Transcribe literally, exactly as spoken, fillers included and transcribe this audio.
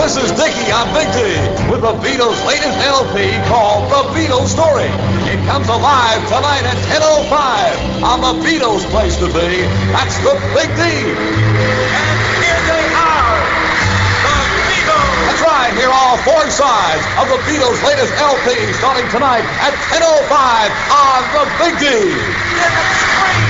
This is Dickie on Big D with the Beatles' latest L P called The Beatles Story. It comes alive tonight at ten oh five on the Beatles' place to be. That's the Big D. And here they are, the Beatles. That's right, hear all four sides of the Beatles' latest L P starting tonight at ten oh five on the Big D. Give it scream.